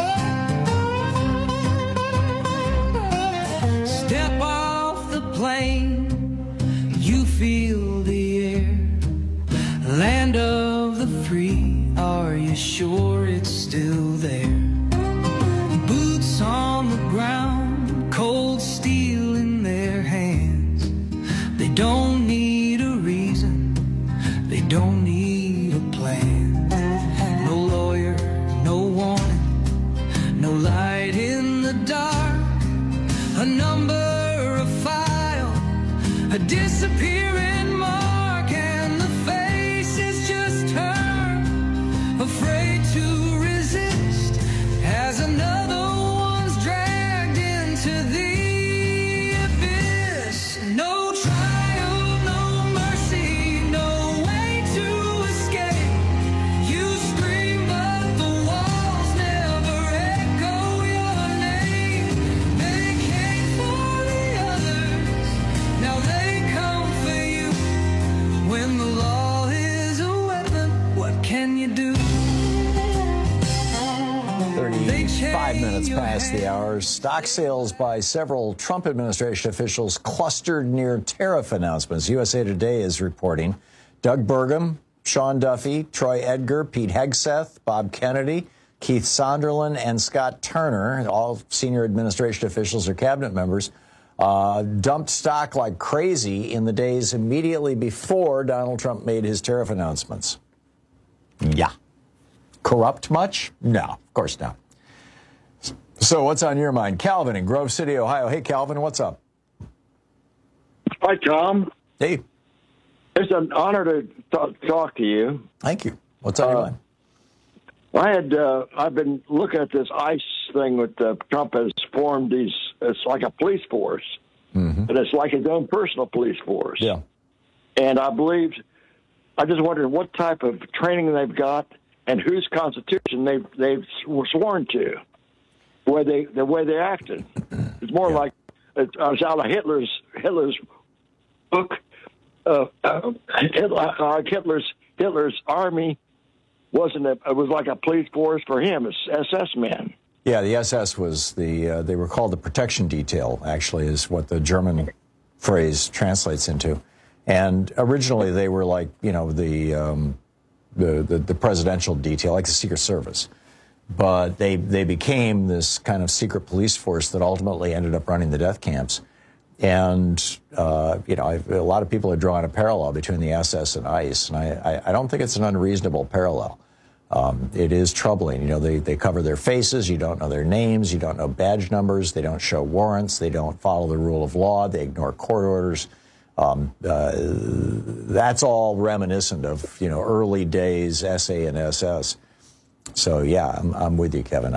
are you sure it's still there? Boots on the ground, cold steel in their hands. They don't need a reason, they don't need a plan. No lawyer, no warning, no light in the dark. A number, a file, a disappearing mark, and the face is just her, afraid to resist as another one's dragged into the abyss. No trial, no mercy, no way to escape. You scream, but the walls never echo your name. They came for the others, now they come for you. When the law is a weapon, what can you do? 35 minutes past the hour. Stock sales by several Trump administration officials clustered near tariff announcements. USA Today is reporting Doug Burgum, Sean Duffy, Troy Edgar, Pete Hegseth, Bob Kennedy, Keith Sonderland, and Scott Turner, all senior administration officials or cabinet members, dumped stock like crazy in the days immediately before Donald Trump made his tariff announcements. Yeah. Corrupt much? No, of course not. So what's on your mind? Calvin in Grove City, Ohio. Hey, Calvin, what's up? Hi, Tom. Hey. It's an honor to talk to you. Thank you. What's on your mind? I've been looking at this ICE thing with Trump has formed these, it's like a police force. Mm-hmm. And it's like his own personal police force. Yeah. And I just wondered what type of training they've got and whose constitution they've were sworn to, the way they acted. It's more like it was out of Hitler's book. Hitler's army it was like a police force for him. It's SS men. Yeah, the SS was they were called the protection detail, actually, is what the German phrase translates into. And originally they were like, the presidential detail, like the Secret Service. But they became this kind of secret police force that ultimately ended up running the death camps. And, a lot of people are drawing a parallel between the SS and ICE, and I don't think it's an unreasonable parallel. It is troubling. They cover their faces. You don't know their names. You don't know badge numbers. They don't show warrants. They don't follow the rule of law. They ignore court orders. That's all reminiscent of, early days SA and SS. So, yeah, I'm with you, Kevin.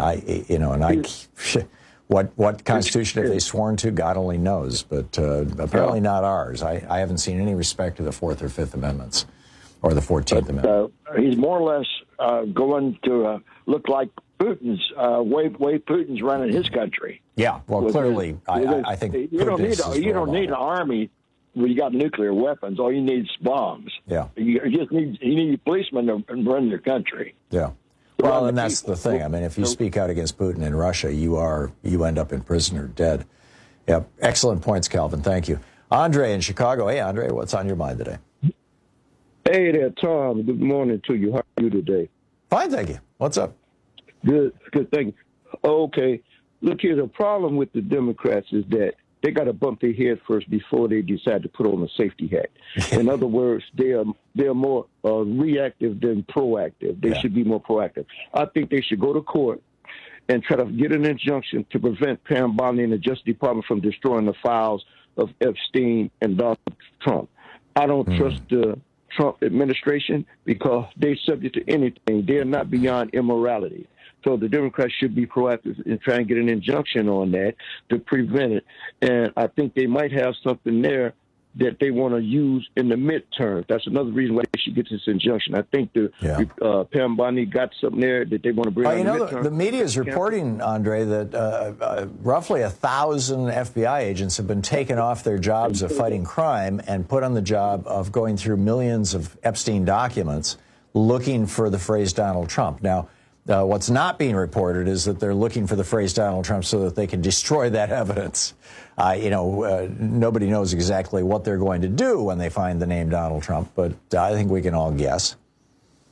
What Constitution have they sworn to? God only knows, but apparently not ours. I haven't seen any respect to the Fourth or Fifth Amendments or the 14th Amendment. He's more or less going to look like Putin's way Putin's running his country. Yeah, well, clearly, I think you don't need an army when you got nuclear weapons. All you need is bombs. Yeah, you need policemen to run your country. Yeah. Well, and that's the thing. I mean, if you speak out against Putin in Russia, you end up in prison or dead. Yeah, excellent points, Calvin. Thank you. Andre in Chicago. Hey, Andre, what's on your mind today? Hey there, Tom. Good morning to you. How are you today? Fine, thank you. What's up? Good, thank you. Okay, look here. The problem with the Democrats is that they got to bump their head first before they decide to put on a safety hat. In other words, they're more reactive than proactive. They should be more proactive. I think they should go to court and try to get an injunction to prevent Pam Bondi and the Justice Department from destroying the files of Epstein and Donald Trump. I don't trust the Trump administration because they're subject to anything. They're not beyond immorality. So the Democrats should be proactive in trying to get an injunction on that to prevent it. And I think they might have something there that they want to use in the midterm. That's another reason why they should get this injunction. I think Pam Bondi got something there that they want to bring on the midterm. The media is reporting, Andre, that roughly 1,000 FBI agents have been taken off their jobs of fighting crime and put on the job of going through millions of Epstein documents looking for the phrase Donald Trump. Now, what's not being reported is that they're looking for the phrase Donald Trump so that they can destroy that evidence. Nobody knows exactly what they're going to do when they find the name Donald Trump, but I think we can all guess.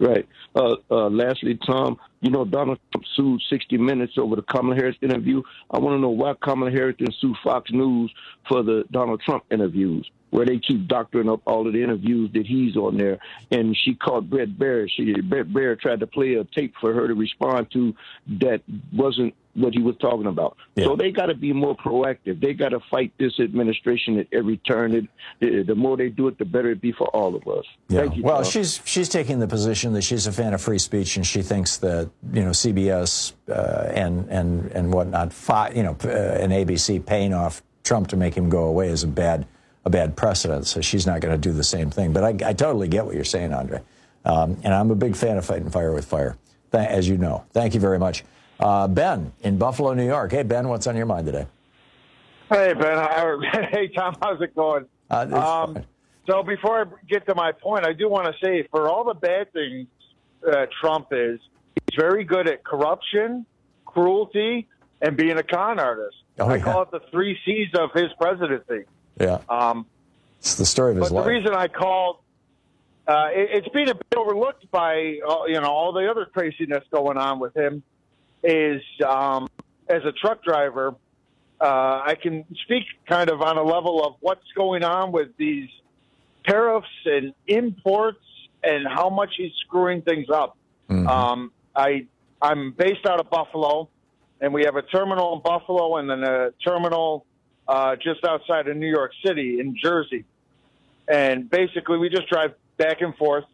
Right. Lastly, Tom, Donald Trump sued 60 Minutes over the Kamala Harris interview. I want to know why Kamala Harris didn't sue Fox News for the Donald Trump interviews, where they keep doctoring up all of the interviews that he's on there. And she caught Brett Baer. Brett Baer tried to play a tape for her to respond to that wasn't what he was talking about. Yeah. So they got to be more proactive. They got to fight this administration at every turn. The more they do it, the better it be for all of us. Yeah. Thank you. Well, she's taking the position that she's a fan of free speech, and she thinks that CBS and whatnot, and ABC paying off Trump to make him go away is a bad precedent. So she's not going to do the same thing. But I totally get what you're saying, Andre. And I'm a big fan of fighting fire with fire, as you know. Thank you very much. Ben in Buffalo, New York. Hey, Ben, what's on your mind today? Hey, Ben. Hey, Tom. How's it going? So before I get to my point, I do want to say, for all the bad things Trump is, he's very good at corruption, cruelty, and being a con artist. I call it the 3 C's of his presidency. Yeah. It's the story of his life. But the reason I called, it's been a bit overlooked by all the other craziness going on with him, is as a truck driver, I can speak kind of on a level of what's going on with these tariffs and imports and how much he's screwing things up. Mm-hmm. I'm based out of Buffalo, and we have a terminal in Buffalo and then a terminal just outside of New York City in Jersey. And basically we just drive back and forth.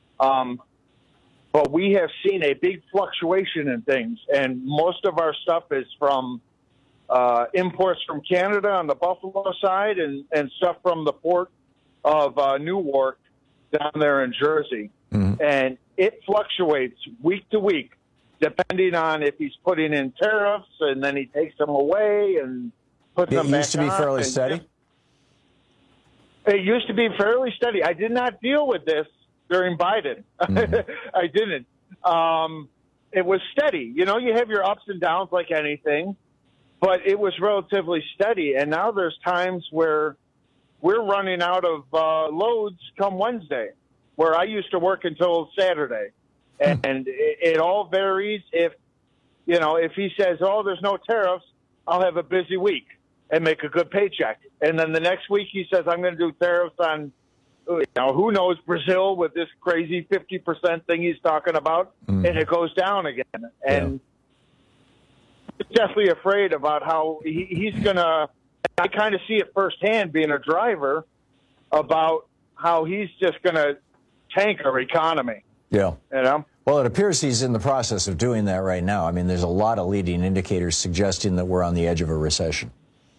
But we have seen a big fluctuation in things, and most of our stuff is from imports from Canada on the Buffalo side and stuff from the port of Newark down there in Jersey. Mm-hmm. And it fluctuates week to week, depending on if he's putting in tariffs and then he takes them away and puts them back on. It used to be fairly steady? It used to be fairly steady. I did not deal with this during Biden. Mm-hmm. I didn't. It was steady. You have your ups and downs like anything, but it was relatively steady. And now there's times where we're running out of loads come Wednesday, where I used to work until Saturday. And it all varies. If he says, there's no tariffs, I'll have a busy week and make a good paycheck. And then the next week he says, I'm going to do tariffs on, who knows, Brazil with this crazy 50% thing he's talking about, and it goes down again. And I'm definitely afraid about how he's going to, I kind of see it firsthand being a driver, about how he's just going to tank our economy. Yeah. Well, it appears he's in the process of doing that right now. I mean, there's a lot of leading indicators suggesting that we're on the edge of a recession.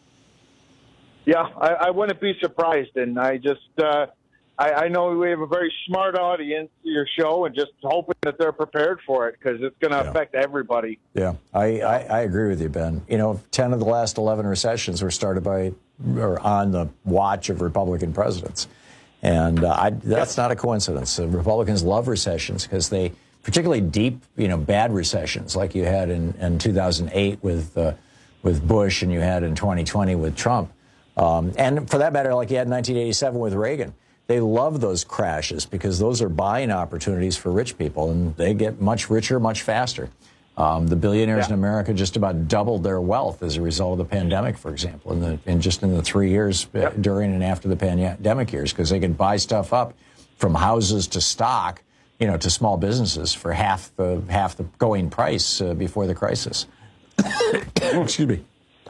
Yeah, I wouldn't be surprised. And I just, I know we have a very smart audience to your show, and just hoping that they're prepared for it, because it's going to affect everybody. Yeah, I agree with you, Ben. 10 of the last 11 recessions were started by or on the watch of Republican presidents. And that's not a coincidence. Republicans love recessions because they, particularly deep, bad recessions like you had in 2008 with Bush and you had in 2020 with Trump. And for that matter, like you had in 1987 with Reagan. They love those crashes because those are buying opportunities for rich people, and they get much richer much faster. The billionaires in America just about doubled their wealth as a result of the pandemic, for example, in the 3 years during and after the pandemic years, because they could buy stuff up from houses to stock, to small businesses for half the going price before the crisis. Excuse me.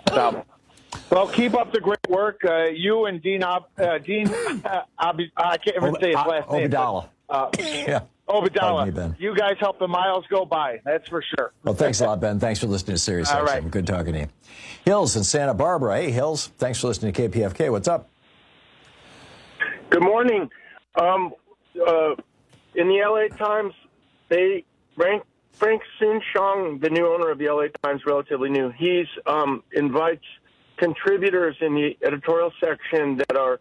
Well, keep up the great work. You and Dean, I can't even say his last name. Obadala. Obadala. Me, Ben. You guys help the miles go by. That's for sure. Well, thanks a lot, Ben. Thanks for listening to Sirius XM. Right. Good talking to you. Hills in Santa Barbara. Hey, Hills. Thanks for listening to KPFK. What's up? Good morning. In the LA Times, Frank Soon-Shiong, the new owner of the LA Times, relatively new. He's invites contributors in the editorial section that are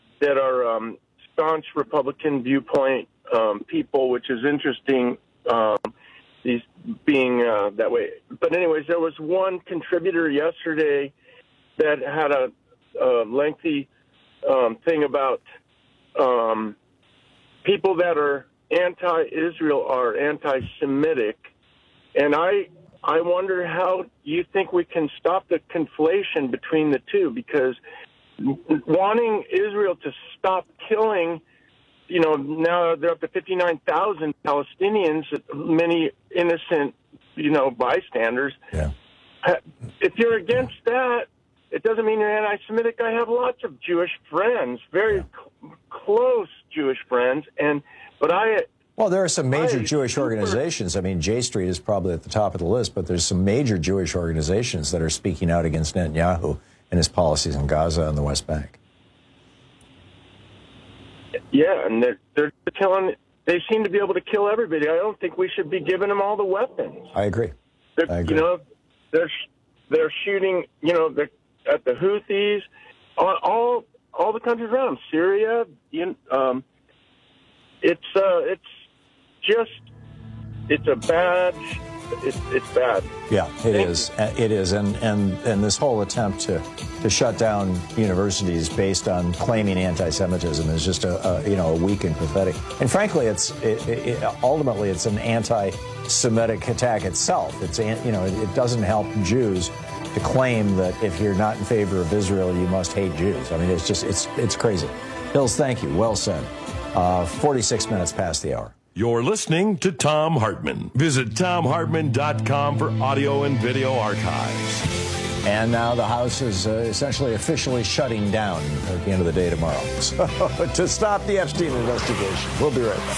staunch Republican viewpoint people, which is interesting. These being that way. But anyways, there was one contributor yesterday that had a lengthy thing about people that are anti-Israel are anti-Semitic, and I wonder how you think we can stop the conflation between the two, because wanting Israel to stop killing, now they're up to 59,000 Palestinians, many innocent, bystanders. Yeah. If you're against that, it doesn't mean you're anti-Semitic. I have lots of Jewish friends, very close Jewish friends, Well, there are some major Jewish organizations. I mean, J Street is probably at the top of the list, but there's some major Jewish organizations that are speaking out against Netanyahu and his policies in Gaza and the West Bank. Yeah, and they're killing. They seem to be able to kill everybody. I don't think we should be giving them all the weapons. I agree. They're shooting. At the Houthis, all the countries around Syria. It's bad. Yeah, it is. It is, and this whole attempt to shut down universities based on claiming anti-Semitism is just a weak and pathetic. And frankly, ultimately it's an anti-Semitic attack itself. It doesn't help Jews to claim that if you're not in favor of Israel, you must hate Jews. I mean, it's crazy. Hills, thank you. Well said. 46 minutes past the hour. You're listening to Thom Hartmann. Visit ThomHartmann.com for audio and video archives. And now the House is essentially officially shutting down at the end of the day tomorrow. So to stop the Epstein investigation. We'll be right back.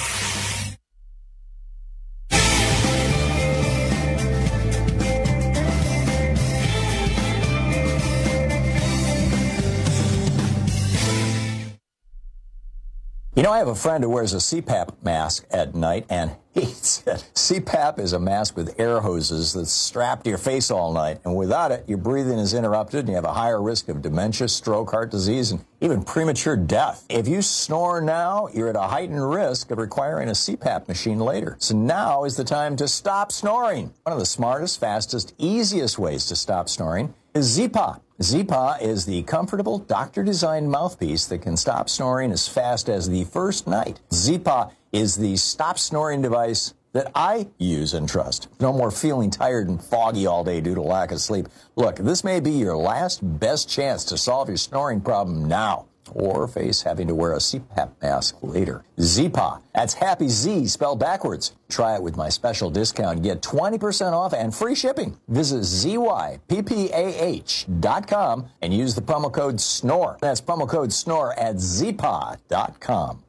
I have a friend who wears a CPAP mask at night and hates it. CPAP is a mask with air hoses that's strapped to your face all night, and without it, your breathing is interrupted and you have a higher risk of dementia, stroke, heart disease, and even premature death. If you snore now, you're at a heightened risk of requiring a CPAP machine later. So now is the time to stop snoring. One of the smartest, fastest, easiest ways to stop snoring is Zyppah. Zyppah is the comfortable, doctor-designed mouthpiece that can stop snoring as fast as the first night. Zyppah is the stop snoring device that I use and trust. No more feeling tired and foggy all day due to lack of sleep. Look, this may be your last best chance to solve your snoring problem now, or face having to wear a CPAP mask later. Zyppah. That's Happy Z spelled backwards. Try it with my special discount. Get 20% off and free shipping. Visit ZYPPAH.com and use the promo code SNORE. That's promo code SNORE at Zyppah.com.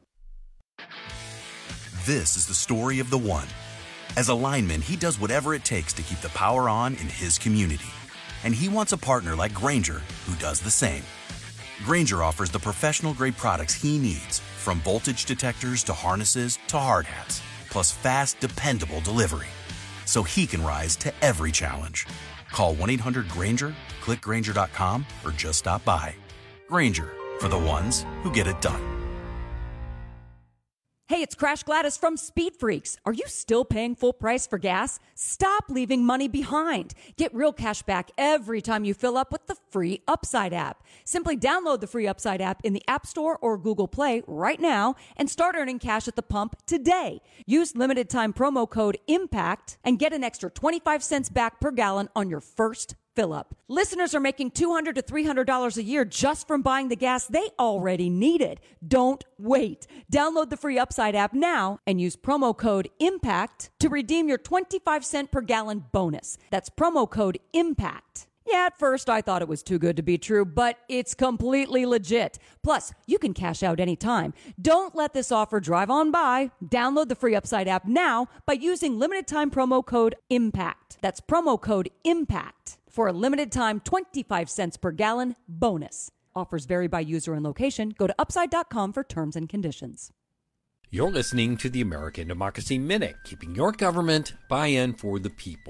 This is the story of the one. As a lineman, he does whatever it takes to keep the power on in his community. And he wants a partner like Grainger who does the same. Grainger offers the professional-grade products he needs, from voltage detectors to harnesses to hard hats, plus fast, dependable delivery, so he can rise to every challenge. Call 1-800-GRAINGER, click Grainger.com, or just stop by. Grainger, for the ones who get it done. Hey, it's Crash Gladys from Speed Freaks. Are you still paying full price for gas? Stop leaving money behind. Get real cash back every time you fill up with the free Upside app. Simply download the free Upside app in the App Store or Google Play right now and start earning cash at the pump today. Use limited time promo code IMPACT and get an extra 25 cents back per gallon on your first fill up. Listeners are making $200 to $300 a year just from buying the gas they already needed. Don't wait. Download the free Upside app now and use promo code IMPACT to redeem your 25 cent per gallon bonus. That's promo code IMPACT. Yeah, at first I thought it was too good to be true, but it's completely legit. Plus, you can cash out anytime. Don't let this offer drive on by. Download the free Upside app now by using limited time promo code IMPACT. That's promo code IMPACT for a limited time 25 cents per gallon bonus. Offers vary by user and location. Go to upside.com for terms and conditions. You're listening to the American Democracy Minute, keeping your government by and for the people.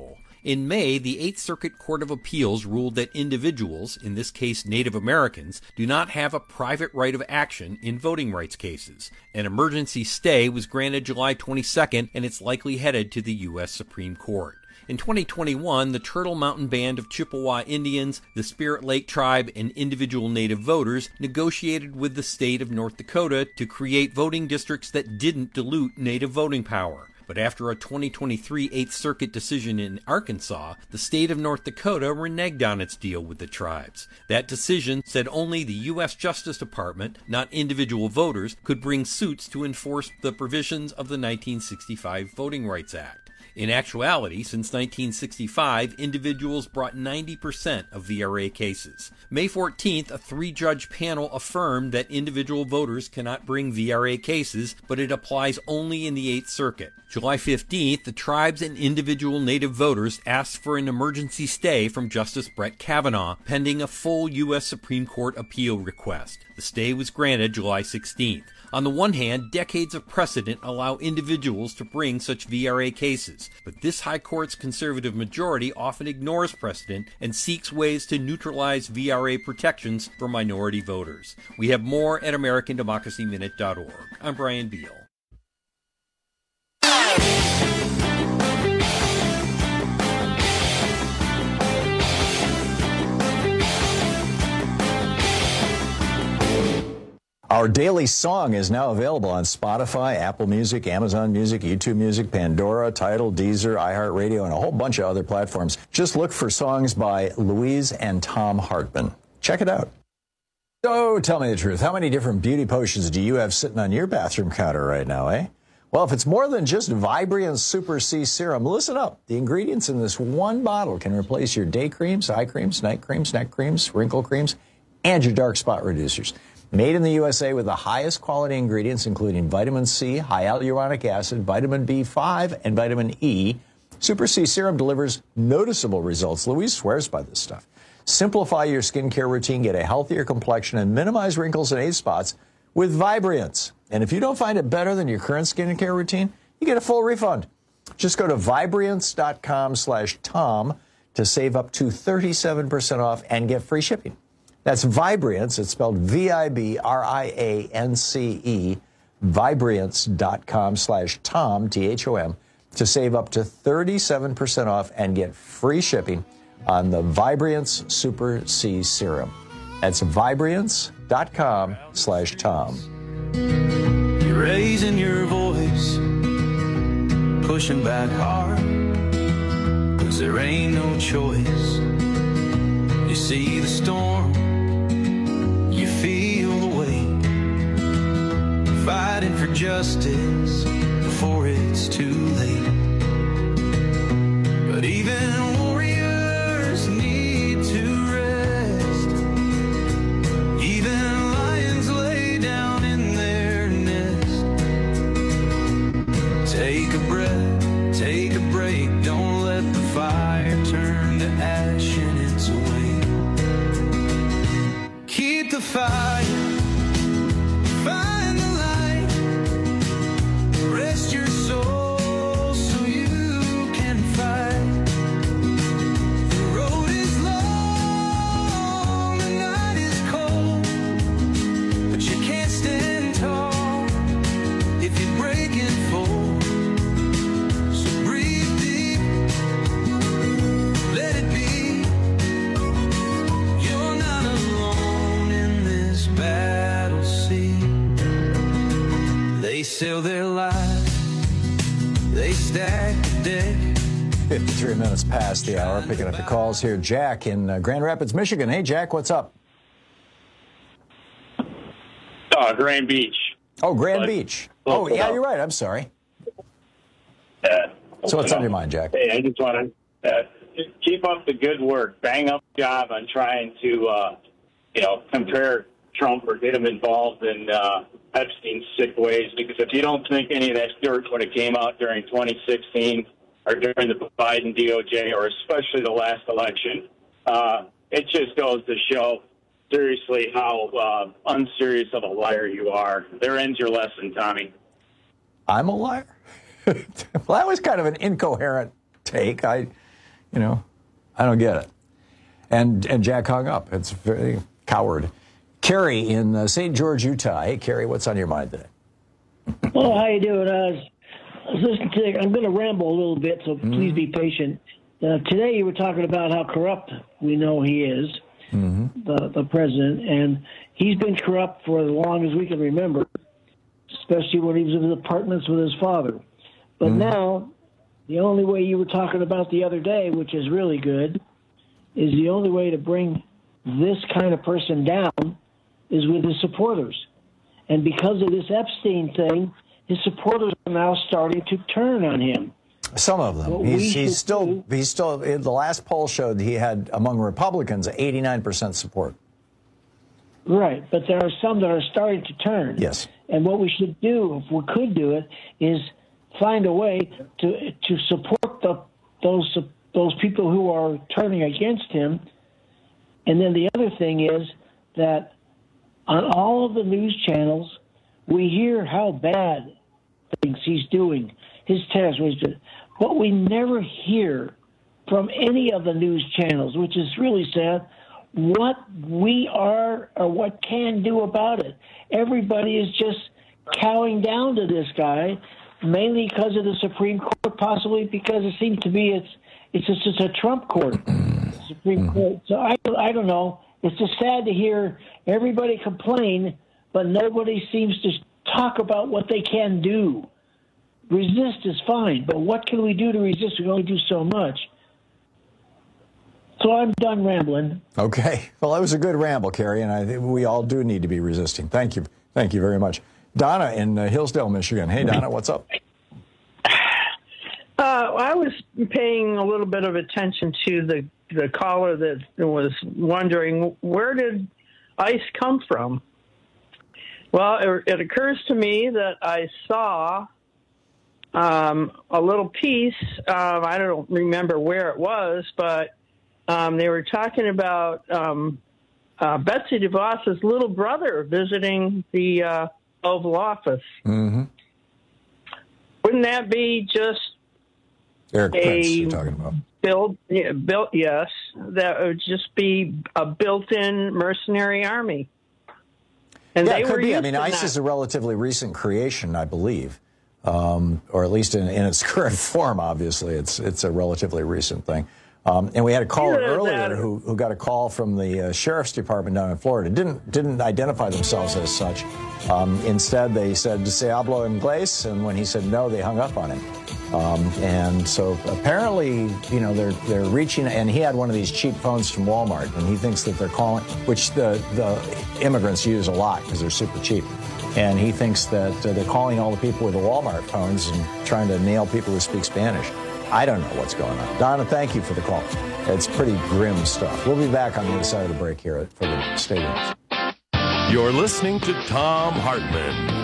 In May, the Eighth Circuit Court of Appeals ruled that individuals, in this case Native Americans, do not have a private right of action in voting rights cases. An emergency stay was granted July 22nd, and it's likely headed to the U.S. Supreme Court. In 2021, the Turtle Mountain Band of Chippewa Indians, the Spirit Lake Tribe, and individual Native voters negotiated with the state of North Dakota to create voting districts that didn't dilute Native voting power. But after a 2023 Eighth Circuit decision in Arkansas, the state of North Dakota reneged on its deal with the tribes. That decision said only the U.S. Justice Department, not individual voters, could bring suits to enforce the provisions of the 1965 Voting Rights Act. In actuality, since 1965, individuals brought 90% of VRA cases. May 14th, a 3-judge panel affirmed that individual voters cannot bring VRA cases, but it applies only in the Eighth Circuit. July 15th, the tribes and individual Native voters asked for an emergency stay from Justice Brett Kavanaugh, pending a full U.S. Supreme Court appeal request. The stay was granted July 16th. On the one hand, decades of precedent allow individuals to bring such VRA cases, but this High Court's conservative majority often ignores precedent and seeks ways to neutralize VRA protections for minority voters. We have more at AmericanDemocracyMinute.org. I'm Brian Beal. Our daily song is now available on Spotify, Apple Music, Amazon Music, YouTube Music, Pandora, Tidal, Deezer, iHeartRadio, and a whole bunch of other platforms. Just look for songs by Louise and Tom Hartman. Check it out. So tell me the truth. How many different beauty potions do you have sitting on your bathroom counter right now, eh? Well, if it's more than just Vibrance Super C Serum, listen up. The ingredients in this one bottle can replace your day creams, eye creams, night creams, neck creams, wrinkle creams, and your dark spot reducers. Made in the USA with the highest quality ingredients, including vitamin C, high hyaluronic acid, vitamin B5, and vitamin E, Super C Serum delivers noticeable results. Louise swears by this stuff. Simplify your skincare routine, get a healthier complexion, and minimize wrinkles and age spots with Vibrance. And if you don't find it better than your current skincare routine, you get a full refund. Just go to Vibrance.com/Tom to save up to 37% off and get free shipping. That's Vibrance. It's spelled Vibrance, Vibrance.com/Tom, THOM, to save up to 37% off and get free shipping on the Vibrance Super C Serum. That's Vibrance.com/Tom. You're raising your voice, pushing back hard, 'cause there ain't no choice. You see the storm, you feel the weight, fighting for justice before it's too late. But even warriors need to rest. Even lions lay down in their nest. Take a breath, take a break, don't let the fire turn to ash in its way. Keep the fire, find the light, rest your soul so you can fight. The road is long, the night is cold, but you can't stand tall if you break and fall. So breathe deep, let it be. You're not alone in this battle scene. They sell their lives, they stack the deck. 53 minutes past the hour. Picking up the calls here. Jack in Grand Rapids, Michigan. Hey, Jack, what's up? Grand Beach. Oh, Grand Beach. Oh, yeah, you're right. I'm sorry. So what's on your mind, Jack? Hey, I just want to keep up the good work. Bang up job on trying to, compare Trump or get him involved in Epstein's sick ways. Because if you don't think any of that dirt when it came out during 2016 or during the Biden DOJ or especially the last election, it just goes to show seriously how unserious of a liar you are. There ends your lesson, Tommy. I'm a liar? Well, that was kind of an incoherent take. I don't get it. And Jack hung up. It's very coward. Carrie in St. George, Utah. Hey, Carrie, what's on your mind today? Oh, how you doing? I was listening to. I'm going to ramble a little bit, so please be patient. Today you were talking about how corrupt we know he is, the president, and he's been corrupt for as long as we can remember, especially when he was in his apartments with his father. But now, the only way you were talking about the other day, which is really good, is the only way to bring this kind of person down is with his supporters. And because of this Epstein thing, his supporters are now starting to turn on him. Some of them. He's still, the last poll showed he had, among Republicans, 89% support. Right, but there are some that are starting to turn. Yes. And what we should do, if we could do it, is find a way to support those people who are turning against him. And then the other thing is that on all of the news channels, we hear how bad things he's doing, his terrorism, but we never hear from any of the news channels, which is really sad, what we are or what can do about it. Everybody is just cowing down to this guy, mainly because of the Supreme Court, possibly because it seems to be it's just a Trump court, Supreme Court. So I don't know. It's just sad to hear everybody complain, but nobody seems to talk about what they can do. Resist is fine, but what can we do to resist? We can only do so much. So I'm done rambling. Okay. Well, that was a good ramble, Carrie, and I think we all do need to be resisting. Thank you. Thank you very much. Donna in Hillsdale, Michigan. Hey, Donna, what's up? I was paying a little bit of attention to the caller that was wondering, where did ICE come from? Well, it occurs to me that I saw a little piece. I don't remember where it was, but they were talking about Betsy DeVos's little brother visiting the Oval Office. Wouldn't that be just Eric Prince you're talking about? Yes, that would just be a built-in mercenary army. And yeah, they it could were be. I used mean, to ICE that. is a relatively recent creation, I believe, or at least in its current form. Obviously, it's a relatively recent thing. And we had a caller earlier who got a call from the sheriff's department down in Florida. Didn't identify themselves as such. Instead, they said, "Se hablo inglés," and when he said no, they hung up on him. And so apparently, they're reaching. And he had one of these cheap phones from Walmart, and he thinks that they're calling, which the immigrants use a lot because they're super cheap. And he thinks that they're calling all the people with the Walmart phones and trying to nail people who speak Spanish. I don't know what's going on. Donna, thank you for the call. It's pretty grim stuff. We'll be back on the other side of the break here for the stadiums. You're listening to Thom Hartmann.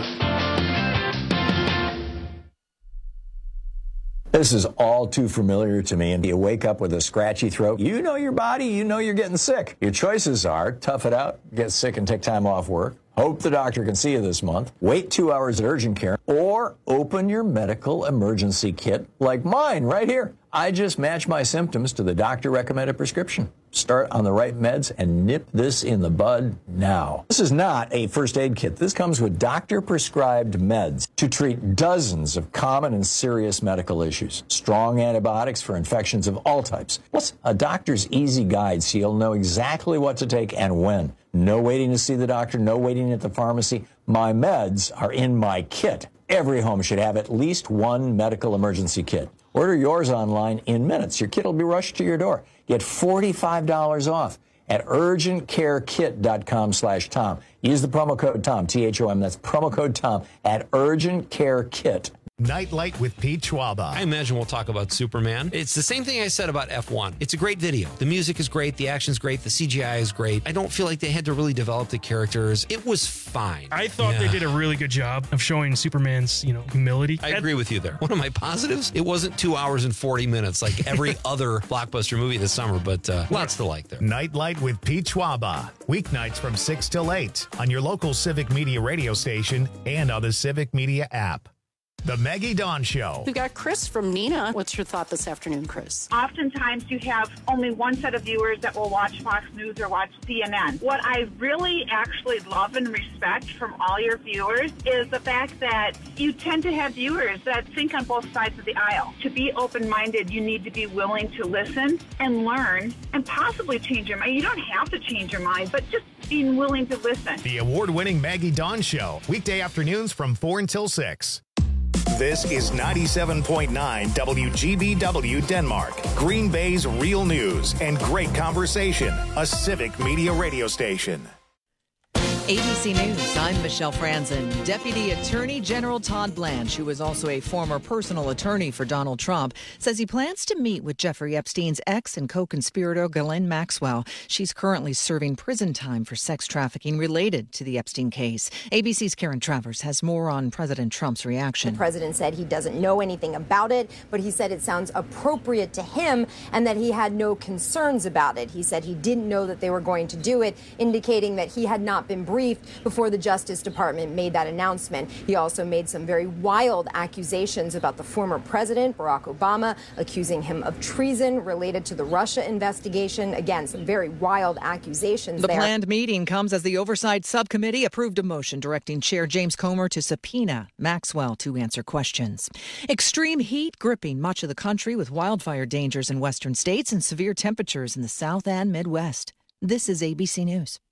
This is all too familiar to me, and you wake up with a scratchy throat. You know your body, you know you're getting sick. Your choices are tough it out, get sick and take time off work, hope the doctor can see you this month, wait 2 hours at urgent care, or open your medical emergency kit like mine right here. I just match my symptoms to the doctor-recommended prescription. Start on the right meds and nip this in the bud now. This is not a first aid kit. This comes with doctor-prescribed meds to treat dozens of common and serious medical issues. Strong antibiotics for infections of all types. Plus, a doctor's easy guide so you'll know exactly what to take and when. No waiting to see the doctor, no waiting at the pharmacy. My meds are in my kit. Every home should have at least one medical emergency kit. Order yours online in minutes. Your kit will be rushed to your door. Get $45 off at urgentcarekit.com/Tom. Use the promo code Tom, T-H-O-M. That's promo code Tom at urgentcarekit. Nightlight with Pete Schwaba. I imagine we'll talk about Superman. It's the same thing I said about F1. It's a great video. The music is great. The action's great. The CGI is great. I don't feel like they had to really develop the characters. It was fine. I thought they did a really good job of showing Superman's, humility. I agree with you there. One of my positives, it wasn't 2 hours and 40 minutes like every other blockbuster movie this summer, but lots to like there. Nightlight with Pete Schwaba. Weeknights from 6 till 8 on your local Civic Media radio station and on the Civic Media app. The Maggie Dawn Show. We've got Chris from Neenah. What's your thought this afternoon, Chris? Oftentimes you have only one set of viewers that will watch Fox News or watch CNN. What I really actually love and respect from all your viewers is the fact that you tend to have viewers that think on both sides of the aisle. To be open-minded, you need to be willing to listen and learn and possibly change your mind. You don't have to change your mind, but just being willing to listen. The award-winning Maggie Dawn Show. Weekday afternoons from 4 until 6. This is 97.9 WGBW Denmark, Green Bay's real news and great conversation, a civic media radio station. ABC News, I'm Michelle Franzen. Deputy Attorney General Todd Blanche, who is also a former personal attorney for Donald Trump, says he plans to meet with Jeffrey Epstein's ex and co-conspirator Ghislaine Maxwell. She's currently serving prison time for sex trafficking related to the Epstein case. ABC's Karen Travers has more on President Trump's reaction. The president said he doesn't know anything about it, but he said it sounds appropriate to him and that he had no concerns about it. He said he didn't know that they were going to do it, indicating that he had not been briefed before the Justice Department made that announcement. He also made some very wild accusations about the former president, Barack Obama, accusing him of treason related to the Russia investigation. Again, some very wild accusations there. The there. planned meeting comes as the Oversight Subcommittee approved a motion directing Chair James Comer to subpoena Maxwell to answer questions. Extreme heat gripping much of the country with wildfire dangers in western states and severe temperatures in the South and Midwest. This is ABC News.